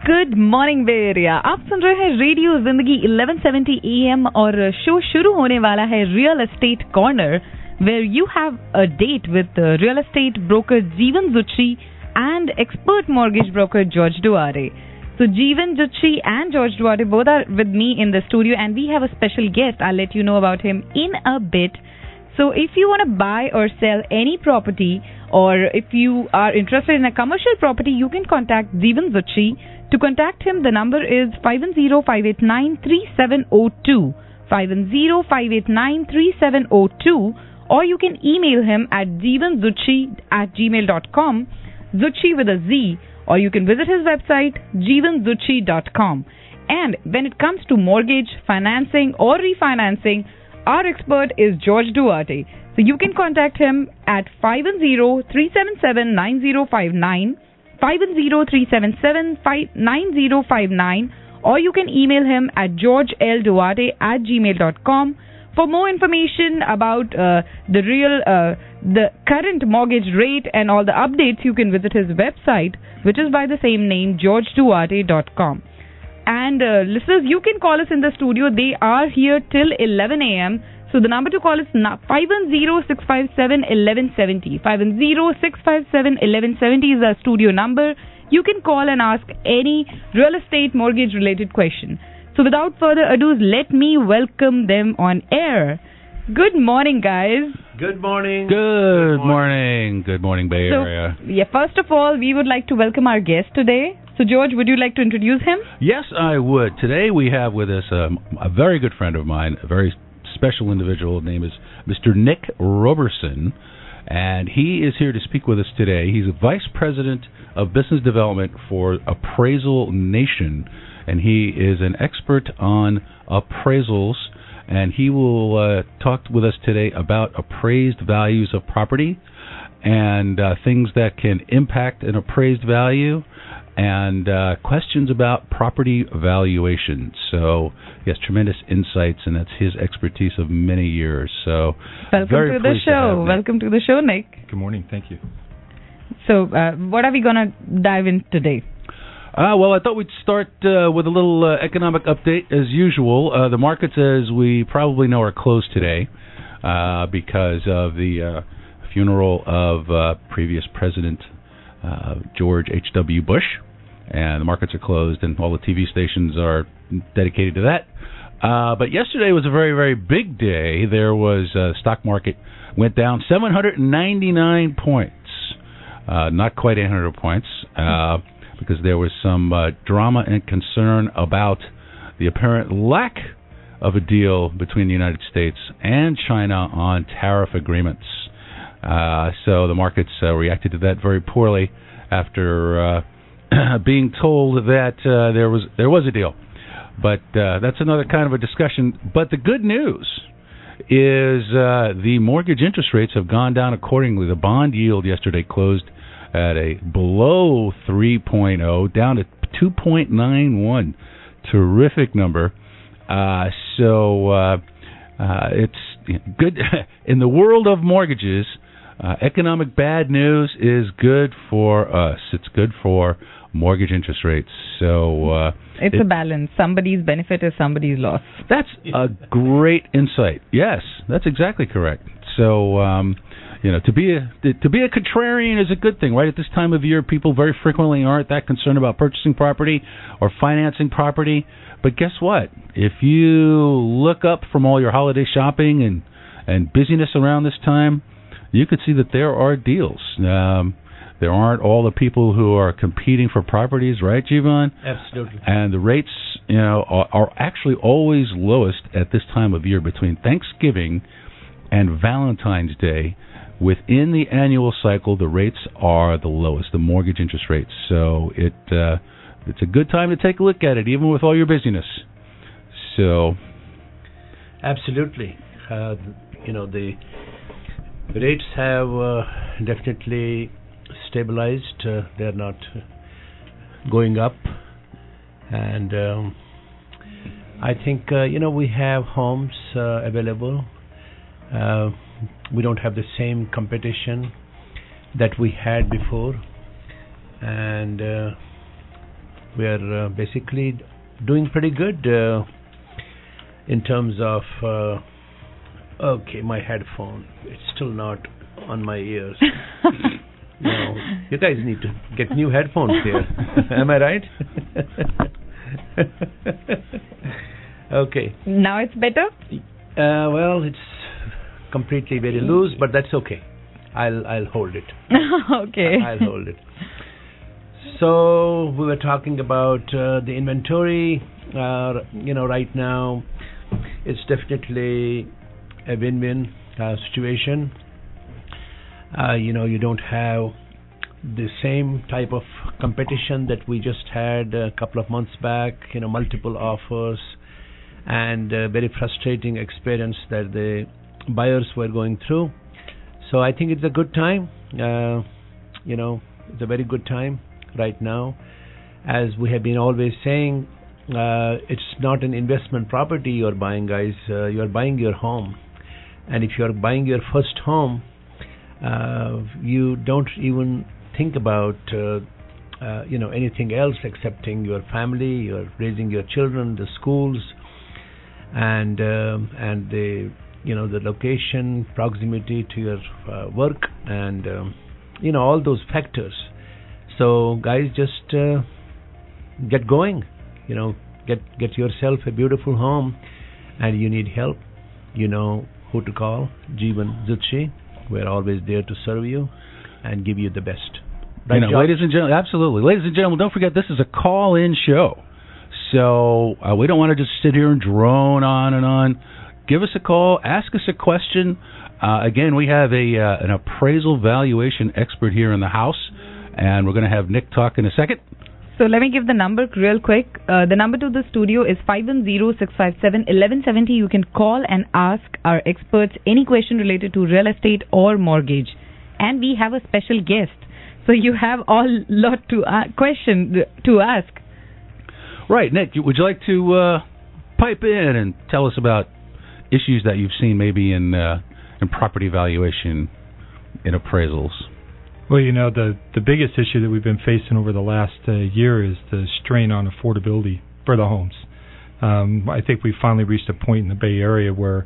Good morning बे area. आप सुन रहे हैं रेडियो जिंदगी 1170 AM और शो शुरू होने वाला है real estate corner, where you have a date with real estate broker Jeevan जुच्ची and expert mortgage broker George Duarte. So Jeevan Jucci and George Duarte both are with me in the studio, and we have a special guest. I'll let you know about him in a bit. So if you want to buy or sell any property, or if you are interested in a commercial property, you can contact Jeevan Jucci. To contact him, the number is 510-589-3702, 510-589-3702, or you can email him at jeevanzucci@gmail.com, Zucchi with a Z, or you can visit his website jeevanzucci.com. And when it comes to mortgage, financing or refinancing, our expert is George Duarte. So you can contact him at 510-377-9059, 510-377-9059, or you can email him at georgelduarte@gmail.com. For more information about the current mortgage rate and all the updates, you can visit his website, which is by the same name, georgeduarte.com. And listeners, you can call us in the studio. They are here till 11 a.m. So the number to call is 510-657-1170. 510-657-1170 is our studio number. You can call and ask any real estate mortgage related question. So without further ado, let me welcome them on air. Good morning, guys. Good morning. Good morning. Good morning, Bay Area. Yeah, first of all, we would like to welcome our guest today. So, George, would you like to introduce him? Yes, I would. Today we have with us a very good friend of mine, a very special individual. His name is Mr. Nick Roberson, and he is here to speak with us today. He's a Vice President of Business Development for Appraisal Nation, and he is an expert on appraisals, and he will talk with us today about appraised values of property and things that can impact an appraised value, and questions about property valuation. So he has tremendous insights, and that's his expertise of many years. So welcome to the show. Welcome to the show, Nick. Good morning. Thank you. So what are we going to dive in today? Well, I thought we'd start with a little economic update as usual. The markets, as we probably know, are closed today because of the funeral of previous President George H.W. Bush. And the markets are closed, and all the TV stations are dedicated to that. But yesterday was a very, very big day. There was stock market went down 799 points, not quite 800 points, because there was some drama and concern about the apparent lack of a deal between the United States and China on tariff agreements. So the markets reacted to that very poorly after being told that there was a deal. But that's another kind of a discussion. But the good news is the mortgage interest rates have gone down accordingly. The bond yield yesterday closed at a below 3.0, down to 2.91. Terrific number. So it's good. In the world of mortgages, economic bad news is good for us. It's good for mortgage interest rates. So it's a balance. Somebody's benefit is somebody's loss. That's a great insight. Yes, that's exactly correct. So to be a contrarian is a good thing, right? At this time of year, people very frequently aren't that concerned about purchasing property or financing property. But guess what? If you look up from all your holiday shopping and busyness around this time, you could see that there are deals. There aren't all the people who are competing for properties, right, Jivan? Absolutely. And the rates, are actually always lowest at this time of year between Thanksgiving and Valentine's Day. Within the annual cycle, the rates are the lowest, the mortgage interest rates. So it's a good time to take a look at it, even with all your busyness. So, absolutely, the rates have definitely stabilized. They're not going up, and I think we have homes available. We don't have the same competition that we had before, and we are basically doing pretty good in terms of. Okay, my headphone. It's still not on my ears. No, you guys need to get new headphones here. Am I right? Okay. Now it's better? Well, it's completely very loose, but that's okay. I'll hold it. Okay. I'll hold it. So we were talking about the inventory. Right now, it's definitely a win-win situation. You don't have the same type of competition that we just had a couple of months back. Multiple offers and very frustrating experience that the buyers were going through. So I think it's a good time. It's a very good time right now. As we have been always saying, it's not an investment property you're buying, guys. You're buying your home. And if you're buying your first home, you don't even think about anything else excepting your family. You're raising your children, the schools, and the the location, proximity to your work, and all those factors. So guys, just get going. Get yourself a beautiful home, and you need help. You know who to call. Jeevan Zutshi. We're always there to serve you and give you the best. Right, ladies and gentlemen, absolutely. Ladies and gentlemen, don't forget this is a call-in show. So we don't want to just sit here and drone on and on. Give us a call. Ask us a question. Again, we have an appraisal valuation expert here in the house, and we're going to have Nick talk in a second. So let me give the number real quick. The number to the studio is 510-657-1170. You can call and ask our experts any question related to real estate or mortgage. And we have a special guest. So you have a lot to question to ask. Right. Nick, would you like to pipe in and tell us about issues that you've seen maybe in property valuation in appraisals? Well, the biggest issue that we've been facing over the last year is the strain on affordability for the homes. I think we finally reached a point in the Bay Area where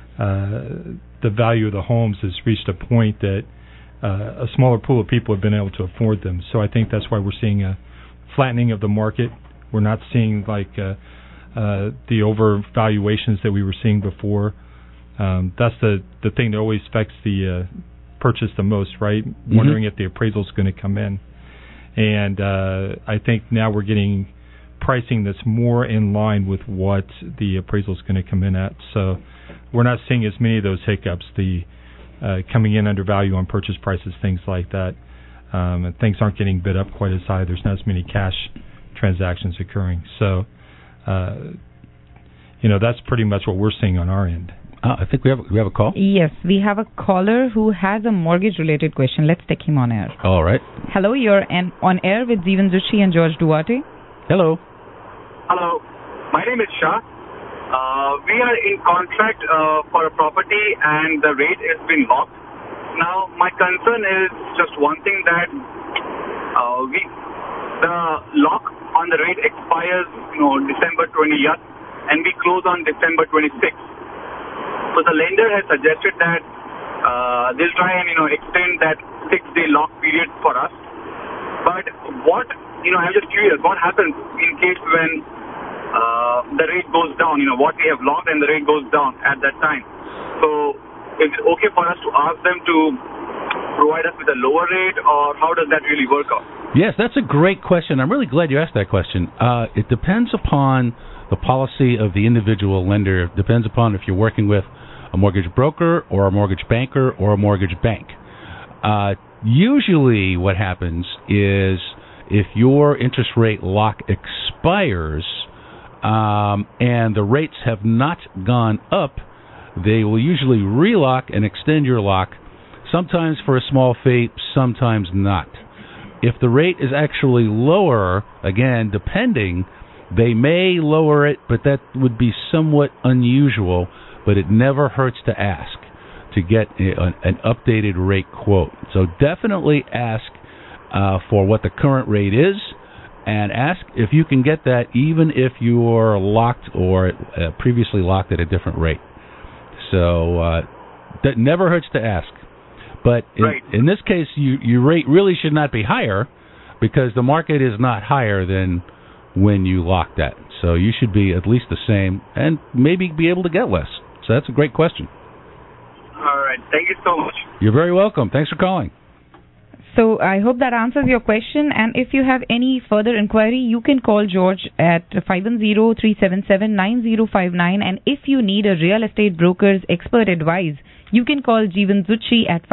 the value of the homes has reached a point that a smaller pool of people have been able to afford them. So I think that's why we're seeing a flattening of the market. We're not seeing like the overvaluations that we were seeing before. That's the thing that always affects the purchase the most, right? Mm-hmm. Wondering if the appraisal is going to come in. And I think now we're getting pricing that's more in line with what the appraisal is going to come in at. So we're not seeing as many of those hiccups, the coming in under value on purchase prices, things like that. And things aren't getting bid up quite as high. There's not as many cash transactions occurring. So, that's pretty much what we're seeing on our end. I think we have a call. Yes, we have a caller who has a mortgage-related question. Let's take him on air. All right. Hello, you're on air with Jeevan Zutshi and George Duarte. Hello. Hello. My name is Shah. We are in contract for a property and the rate has been locked. Now, my concern is just one thing, that the lock on the rate expires, December 20th, and we close on December 26th. So the lender has suggested that they'll try and extend that 6-day lock period for us. But I'm just curious, what happens in case when the rate goes down? What we have locked and the rate goes down at that time. So is it okay for us to ask them to provide us with a lower rate, or how does that really work out? Yes, that's a great question. I'm really glad you asked that question. It depends upon the policy of the individual lender. It depends upon if you're working with a mortgage broker or a mortgage banker or a mortgage bank. Usually what happens is if your interest rate lock expires and the rates have not gone up, they will usually relock and extend your lock, sometimes for a small fee, sometimes not. If the rate is actually lower, again, depending, they may lower it, but that would be somewhat unusual, but it never hurts to ask to get an updated rate quote. So definitely ask for what the current rate is, and ask if you can get that even if you're locked or previously locked at a different rate. So that never hurts to ask. But in this case, your rate really should not be higher because the market is not higher than when you locked that. So you should be at least the same and maybe be able to get less. So that's a great question. All right. Thank you so much. You're very welcome. Thanks for calling. So I hope that answers your question. And if you have any further inquiry, you can call George at 510-377-9059. And if you need a real estate broker's expert advice, you can call Jeevan Zucchi at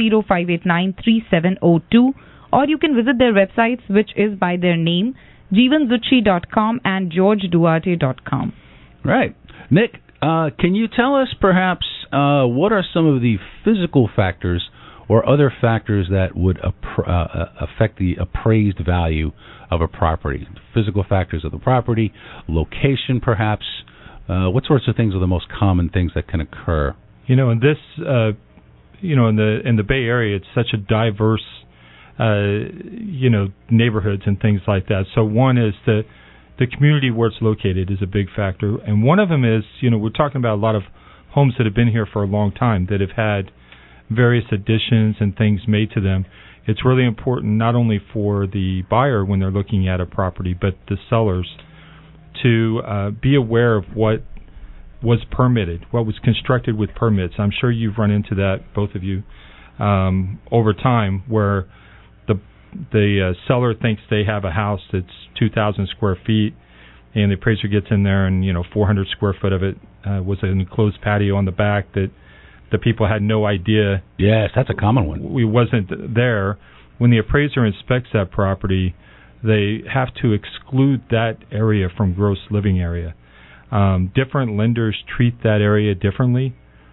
510-589-3702. Or you can visit their websites, which is by their name, jeevanzucchi.com and georgeduarte.com. Right. Nick, can you tell us perhaps what are some of the physical factors or other factors that would affect the appraised value of a property? Physical factors of the property, location perhaps. What sorts of things are the most common things that can occur? In this, in the Bay Area, it's such a diverse, neighborhoods and things like that. So one is the community where it's located is a big factor. And one of them is, we're talking about a lot of homes that have been here for a long time that have had various additions and things made to them. It's really important not only for the buyer when they're looking at a property, but the sellers to be aware of what was permitted, what was constructed with permits. I'm sure you've run into that, both of you, over time, where the seller thinks they have a house that's 2,000 square feet, and the appraiser gets in there and 400 square foot of it was an enclosed patio on the back that the people had no idea. Yes, that's a common one. We wasn't there. When the appraiser inspects that property, they have to exclude that area from gross living area. Different lenders treat that area differently.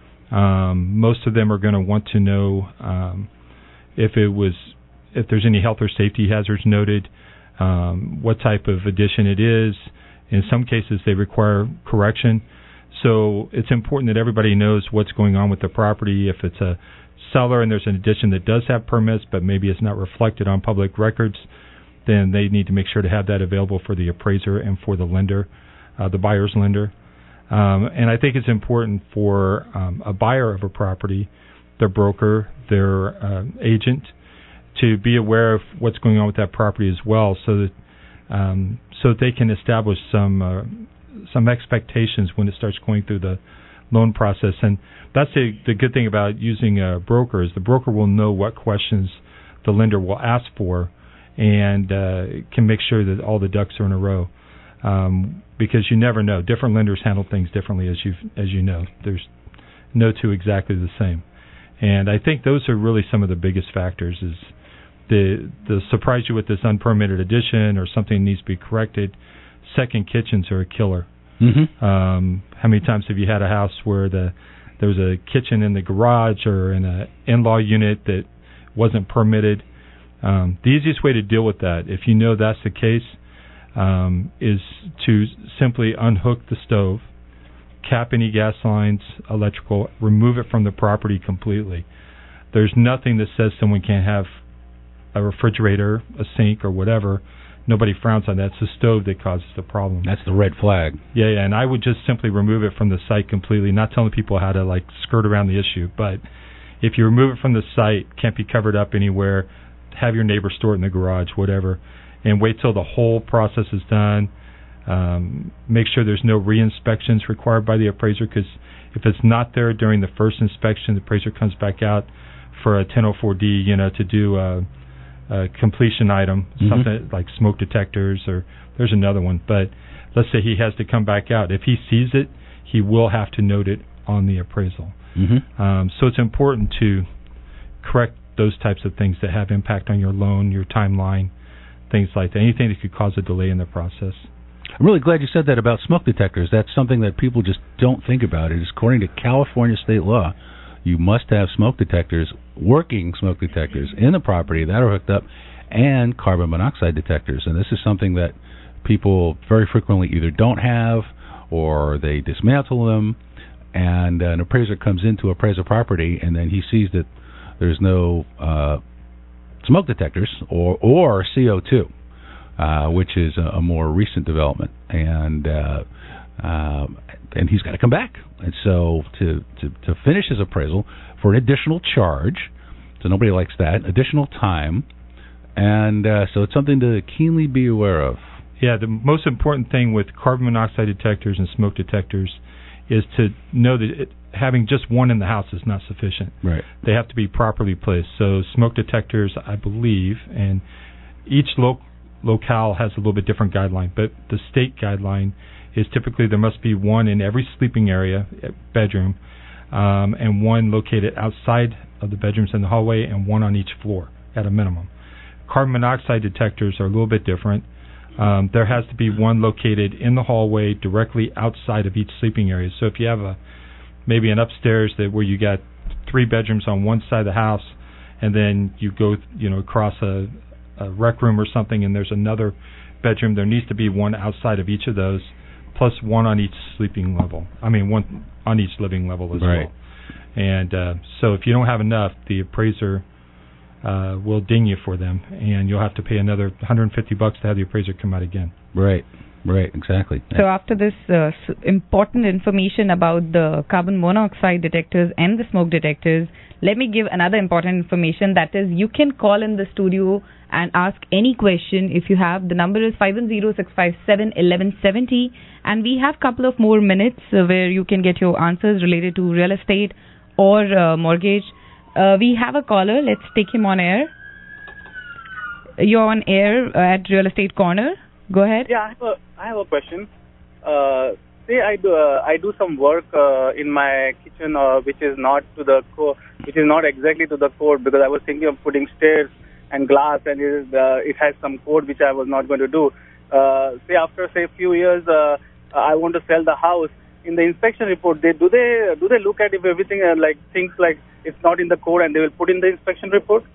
Most of them are going to want to know if there's any health or safety hazards noted, what type of addition it is. In some cases, they require correction. So it's important that everybody knows what's going on with the property. If it's a seller and there's an addition that does have permits, but maybe it's not reflected on public records, then they need to make sure to have that available for the appraiser and for the lender, the buyer's lender. And I think it's important for a buyer of a property, their broker, their agent, to be aware of what's going on with that property as well, so that they can establish some expectations when it starts going through the loan process. And that's the good thing about using a broker is the broker will know what questions the lender will ask for and can make sure that all the ducks are in a row. Because you never know. Different lenders handle things differently, as you know. There's no two exactly the same. And I think those are really some of the biggest factors is the surprise you with this unpermitted addition or something needs to be corrected. Second kitchens are a killer. Mm-hmm. How many times have you had a house where there was a kitchen in the garage or in an in-law unit that wasn't permitted? The easiest way to deal with that, if you know that's the case, is to simply unhook the stove, cap any gas lines, electrical, remove it from the property completely. There's nothing that says someone can't have a refrigerator, a sink, or whatever. Nobody frowns on that. It's the stove that causes the problem. That's the red flag. Yeah, and I would just simply remove it from the site completely, not telling people how to skirt around the issue. But if you remove it from the site, can't be covered up anywhere, have your neighbor store it in the garage, whatever, and wait till the whole process is done. Make sure there's no re-inspections required by the appraiser, because if it's not there during the first inspection, the appraiser comes back out for a 1004D, to do a completion item, something like smoke detectors, or there's another one. But let's say he has to come back out. If he sees it, he will have to note it on the appraisal. So it's important to correct those types of things that have impact on your loan, your timeline, things like that. Anything that could cause a delay in the process. I'm really glad you said that about smoke detectors. That's something that people just don't think about. It is according to California state law. You must have smoke detectors, working smoke detectors, in the property that are hooked up, and carbon monoxide detectors. And this is something that people very frequently either don't have or they dismantle them, and an appraiser comes in to appraise a property, and then he sees that there's no smoke detectors or CO2. which is a more recent development, and he's got to come back. And so to finish his appraisal for an additional charge, so nobody likes that, additional time, and so it's something to keenly be aware of. Yeah, the most important thing with carbon monoxide detectors and smoke detectors is to know that having just one in the house is not sufficient. Right. They have to be properly placed. So smoke detectors, I believe, and each locale has a little bit different guideline, but the state guideline is typically there must be one in every sleeping area, bedroom, and one located outside of the bedrooms in the hallway, and one on each floor at a minimum. Carbon monoxide detectors are a little bit different. There has to be one located in the hallway directly outside of each sleeping area. So if you have maybe an upstairs where you got 3 bedrooms on one side of the house, and then you go across a rec room or something, and there's another bedroom, there needs to be one outside of each of those, plus one on each sleeping level. One on each living level as well. And so if you don't have enough, the appraiser will ding you for them, and you'll have to pay another $150 to have the appraiser come out again. Right, exactly. So after this important information about the carbon monoxide detectors and the smoke detectors, let me give another important information. That is, you can call in the studio and ask any question if you have. The number is 510-657-1170, and we have a couple of more minutes where you can get your answers related to real estate or mortgage. We have a caller. Let's take him on air. You're on air at Real Estate Corner. Go ahead. Yeah, I have a question. Say I do some work in my kitchen, which is not exactly to the code, because I was thinking of putting stairs and glass, and it has some code which I was not going to do. Say after a few years, I want to sell the house. In the inspection report, do they look at if everything things like it's not in the code, and they will put in the inspection report?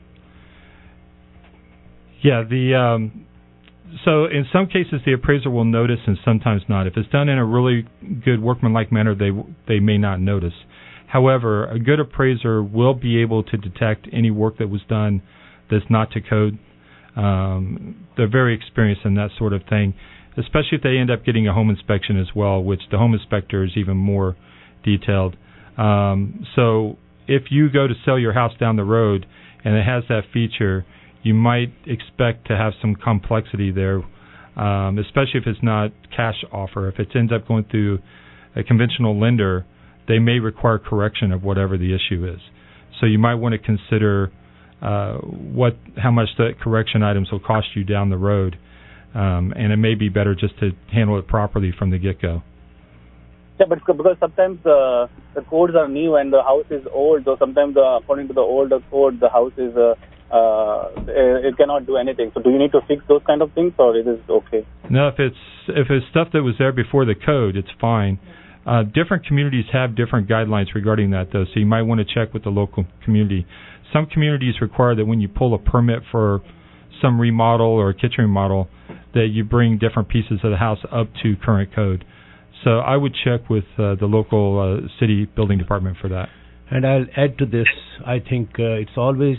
Yeah, so in some cases the appraiser will notice, and sometimes not. If it's done in a really good workmanlike manner, they may not notice. However, a good appraiser will be able to detect any work that was done that's not to code. They're very experienced in that sort of thing, especially if they end up getting a home inspection as well, which the home inspector is even more detailed. So if you go to sell your house down the road and it has that feature, you might expect to have some complexity there, especially if it's not cash offer. If it ends up going through a conventional lender, they may require correction of whatever the issue is. So you might want to consider how much the correction items will cost you down the road, and it may be better just to handle it properly from the get-go. Yeah, but because sometimes the codes are new and the house is old, so sometimes according to the older code, the house is it cannot do anything. So do you need to fix those kind of things, or is it okay? No, if it's stuff that was there before the code, it's fine. Different communities have different guidelines regarding that, though, so you might want to check with the local community. Some communities require that when you pull a permit for some remodel or a kitchen remodel, that you bring different pieces of the house up to current code. So I would check with the local city building department for that. And I'll add to this, I think it's always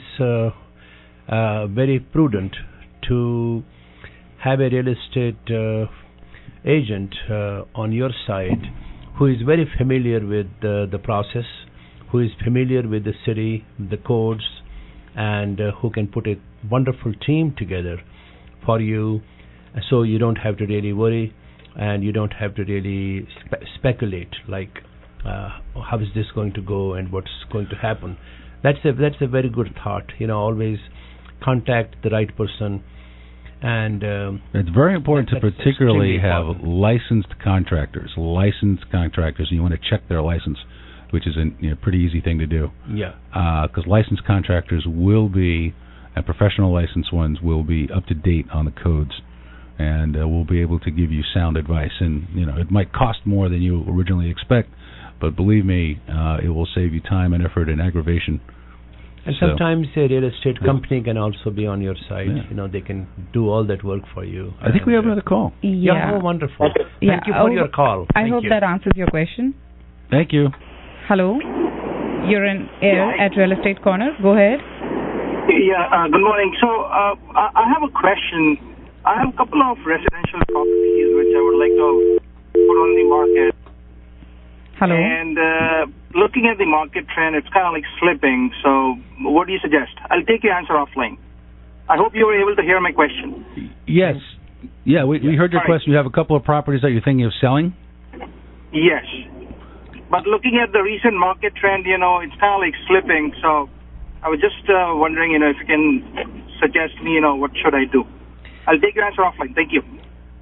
very prudent to have a real estate agent on your side who is very familiar with the process, who is familiar with the city, the codes, and who can put a wonderful team together for you, so you don't have to really worry and you don't have to really speculate like how is this going to go and what's going to happen. That's a very good thought. Always contact the right person. And it's very important to particularly have licensed contractors. And you want to check their license, which is a pretty easy thing to do. Yeah. Because licensed contractors will be, and professional licensed ones will be up to date on the codes, and will be able to give you sound advice. And it might cost more than you originally expect, but believe me, it will save you time and effort and aggravation. And sometimes a real estate company can also be on your side. Yeah. They can do all that work for you. I think we have another call. Yeah. Oh, wonderful. Thank you for your call. I hope that answers your question. Thank you. Hello. You're in air at Real Estate Corner. Go ahead. Yeah, good morning. So I have a question. I have a couple of residential properties which I would like to put on the market. Hello. And looking at the market trend, it's kind of like slipping. So what do you suggest? I'll take your answer offline. I hope you were able to hear my question. Yes. Yeah, we heard your question. You have a couple of properties that you're thinking of selling? Yes. But looking at the recent market trend, it's kind of like slipping. So I was just wondering, if you can suggest me, what should I do? I'll take your answer offline. Thank you.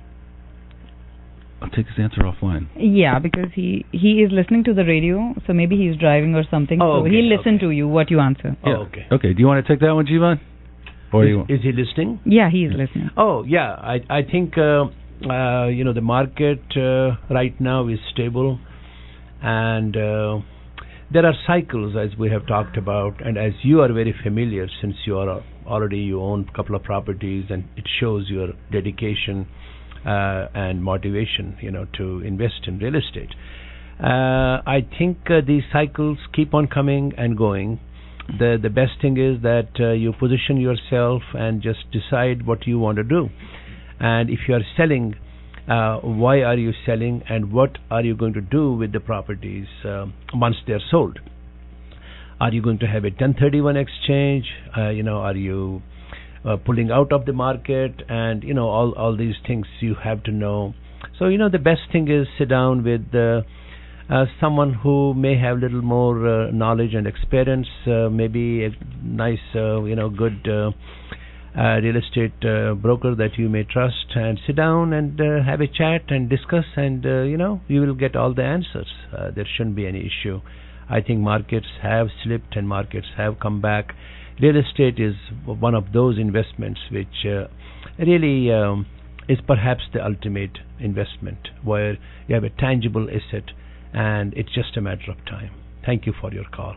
I'll take his answer offline. Yeah, because he is listening to the radio, so maybe he's driving or something. Oh, so okay, he'll listen to you, what you answer. Yeah. Oh, okay. Okay, do you want to take that one, Jivan? Or Is he listening? Yeah, he is listening. Oh, yeah. I think, the market right now is stable. And there are cycles, as we have talked about, and as you are very familiar, since you own a couple of properties, and it shows your dedication and motivation, to invest in real estate. I think these cycles keep on coming and going. The best thing is that you position yourself and just decide what you want to do. And if you are selling, why are you selling, and what are you going to do with the properties once they're sold? Are you going to have a 1031 exchange? Are you pulling out of the market? And all these things you have to know. So the best thing is sit down with someone who may have a little more knowledge and experience, maybe a nice good real estate broker that you may trust, and sit down and have a chat and discuss, and you will get all the answers. There shouldn't be any issue. I think markets have slipped and markets have come back. Real estate is one of those investments which really is perhaps the ultimate investment, where you have a tangible asset and it's just a matter of time. Thank you for your call.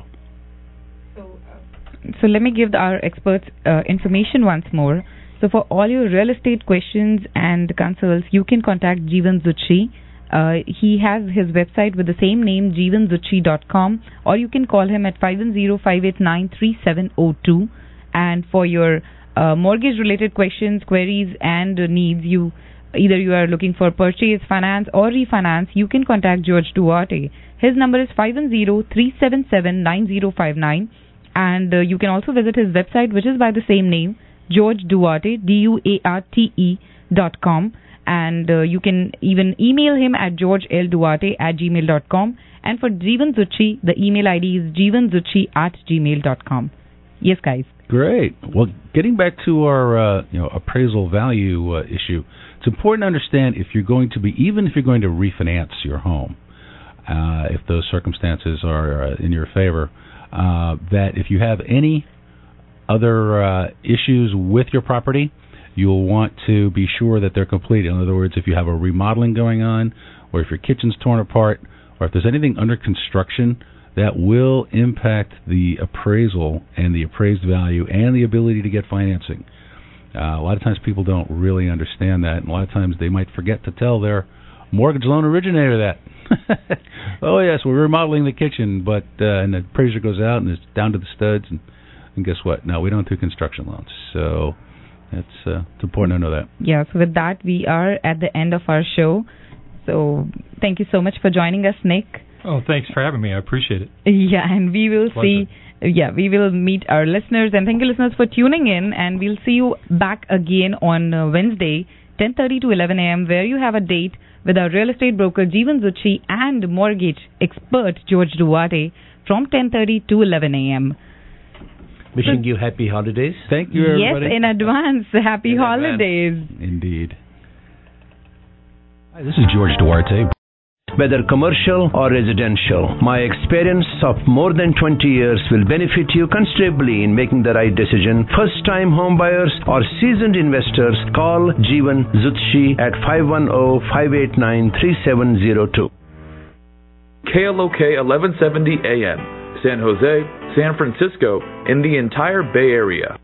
So let me give our experts information once more. So for all your real estate questions and consults, you can contact Jeevan Zucchi. He has his website with the same name, jeevanzucchi.com, or you can call him at 510-589-3702. And for your mortgage-related questions, queries, and needs, either you are looking for purchase, finance, or refinance, you can contact George Duarte. His number is 510-377-9059. And you can also visit his website, which is by the same name, George Duarte, DUARTE.com. And you can even email him at georgelduarte@gmail.com. And for Jeevan Zucchi, the email ID is jeevanzucchi@gmail.com. Yes, guys. Great. Well, getting back to our appraisal value issue, it's important to understand even if you're going to refinance your home, if those circumstances are in your favor, that if you have any other issues with your property, you'll want to be sure that they're complete. In other words, if you have a remodeling going on, or if your kitchen's torn apart, or if there's anything under construction that will impact the appraisal and the appraised value and the ability to get financing. A lot of times people don't really understand that, and a lot of times they might forget to tell their mortgage loan originator that. Oh, yes, we're remodeling the kitchen, but and the appraiser goes out and it's down to the studs, and guess what? No, we don't do construction loans. So it's important to know that. Yeah, so with that, we are at the end of our show. So thank you so much for joining us, Nick. Oh, thanks for having me. I appreciate it. Yeah, and we will we will meet our listeners, and thank you, listeners, for tuning in, and we'll see you back again on Wednesday, 10:30 to 11 a.m., where you have a date with our real estate broker, Jeevan Zucchi, and mortgage expert, George Duarte, from 10:30 to 11 a.m. Wishing you happy holidays. Thank you, everybody. Yes, in advance. Happy holidays. Indeed. Hi, this is George Duarte. Whether commercial or residential, my experience of more than 20 years will benefit you considerably in making the right decision. First-time home buyers or seasoned investors, call Jeevan Zucchi at 510-589-3702. KLOK 1170 AM, San Jose, San Francisco, and the entire Bay Area.